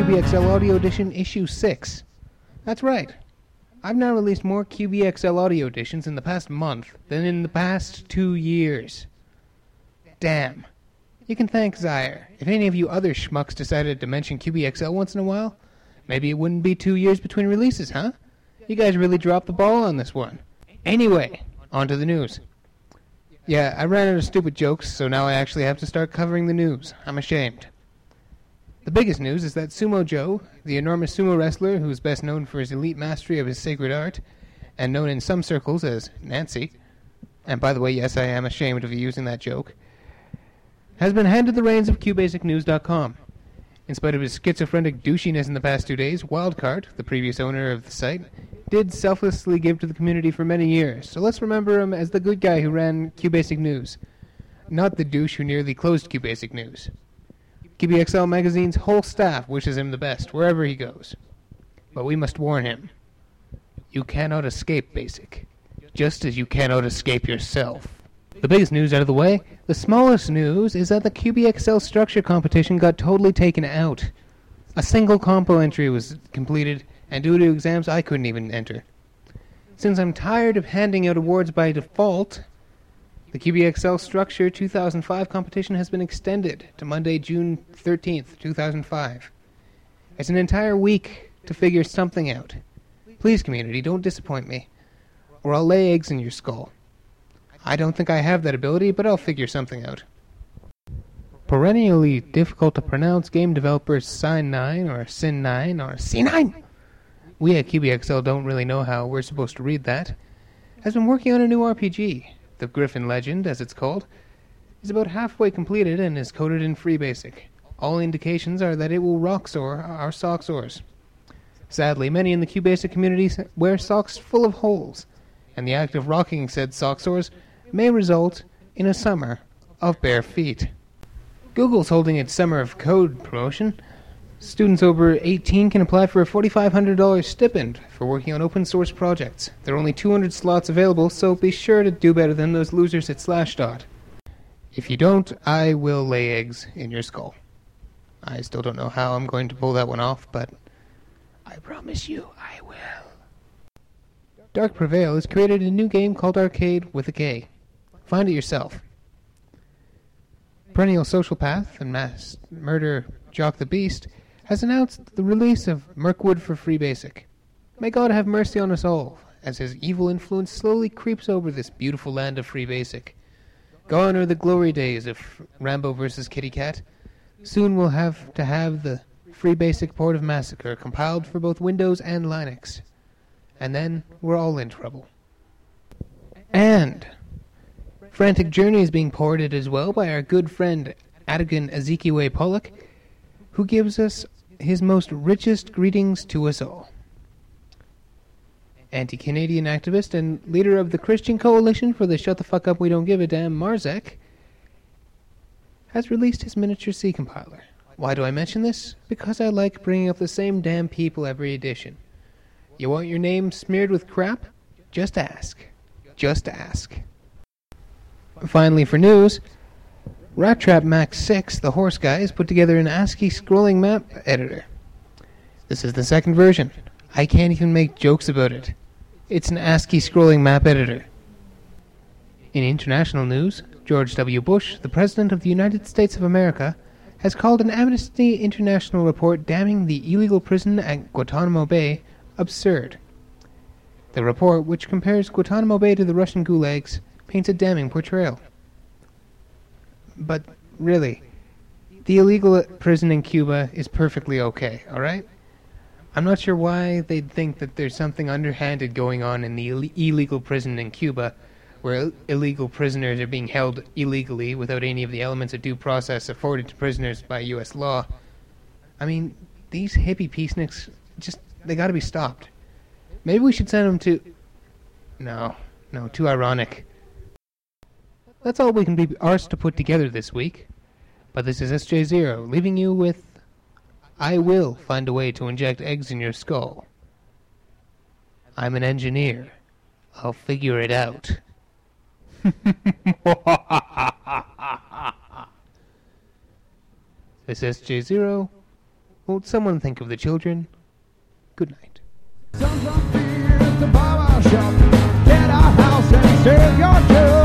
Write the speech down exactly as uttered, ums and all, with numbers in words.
B X L Audio Edition Issue six. That's right. I've now released more Q B X L Audio Editions in the past month than in the past two years. Damn. You can thank Zaire. If any of you other schmucks decided to mention Q B X L once in a while, maybe it wouldn't be two years between releases, huh? You guys really dropped the ball on this one. Anyway, on to the news. Yeah, I ran out of stupid jokes, so now I actually have to start covering the news. I'm ashamed. The biggest news is that Sumo Joe, the enormous sumo wrestler who is best known for his elite mastery of his sacred art, and known in some circles as Nancy, and by the way, yes, I am ashamed of using that joke, has been handed the reins of Q Basic News dot com. In spite of his schizophrenic douchiness in the past two days, Wildcard, the previous owner of the site, did selflessly give to the community for many years, so let's remember him as the good guy who ran Q Basic News, not the douche who nearly closed Q Basic News. Q B X L Magazine's whole staff wishes him the best, wherever he goes. But we must warn him. You cannot escape Basic, just as you cannot escape yourself. The biggest news out of the way, the smallest news, is that the Q B X L structure competition got totally taken out. A single compo entry was completed, and due to exams I couldn't even enter. Since I'm tired of handing out awards by default, the Q B X L Structure two thousand five competition has been extended to Monday, June thirteenth, two thousand five. It's an entire week to figure something out. Please, community, don't disappoint me, or I'll lay eggs in your skull. I don't think I have that ability, but I'll figure something out. Perennially difficult to pronounce game developer Sign nine, or Sin nine, or C nine, we at Q B X L don't really know how we're supposed to read that, has been working on a new R P G. The Griffin Legend, as it's called, is about halfway completed and is coded in FreeBasic. All indications are that it will rock-soar our sock-sores. Sadly, many in the QBasic community wear socks full of holes, and the act of rocking said sock-sores may result in a summer of bare feet. Google's holding its Summer of Code promotion. Students over eighteen can apply for a four thousand five hundred dollars stipend for working on open source projects. There are only two hundred slots available, so be sure to do better than those losers at Slashdot. If you don't, I will lay eggs in your skull. I still don't know how I'm going to pull that one off, but I promise you I will. Dark Prevail has created a new game called Arcade with a K. Find it yourself. Perennial Sociopath and mass murder Jock the Beast has announced the release of Mirkwood for FreeBasic. May God have mercy on us all, as his evil influence slowly creeps over this beautiful land of FreeBasic. Gone are the glory days of Rambo versus Kitty Cat. Soon we'll have to have the FreeBasic Port of Massacre compiled for both Windows and Linux. And then we're all in trouble. And Frantic Journey is being ported as well by our good friend Adigan Ezekiel Pollock, who gives us his most richest greetings to us all. Anti-Canadian activist and leader of the Christian Coalition for the Shut the Fuck Up We Don't Give a Damn Marzek has released his miniature C compiler. Why do I mention this? Because I like bringing up the same damn people every edition. You want your name smeared with crap? Just ask. Just ask. Finally, for news, Rat Trap Max six, the horse guy, has put together an ASCII scrolling map editor. This is the second version. I can't even make jokes about it. It's an ASCII scrolling map editor. In international news, George W. Bush, the President of the United States of America, has called an Amnesty International report damning the illegal prison at Guantanamo Bay absurd. The report, which compares Guantanamo Bay to the Russian gulags, paints a damning portrayal. But really, the illegal prison in Cuba is perfectly okay, alright? I'm not sure why they'd think that there's something underhanded going on in the Ill- illegal prison in Cuba, where Ill- illegal prisoners are being held illegally without any of the elements of due process afforded to prisoners by U S law. I mean, these hippie peaceniks, just, they gotta be stopped. Maybe we should send them to... No, no, too ironic. That's all we can be arsed to put together this week. But this is S J Zero, leaving you with... I will find a way to inject eggs in your skull. I'm an engineer. I'll figure it out. This is S J Zero, Won't someone think of the children? Good night. Sons of fear at the barber shop. Get a house and serve your two.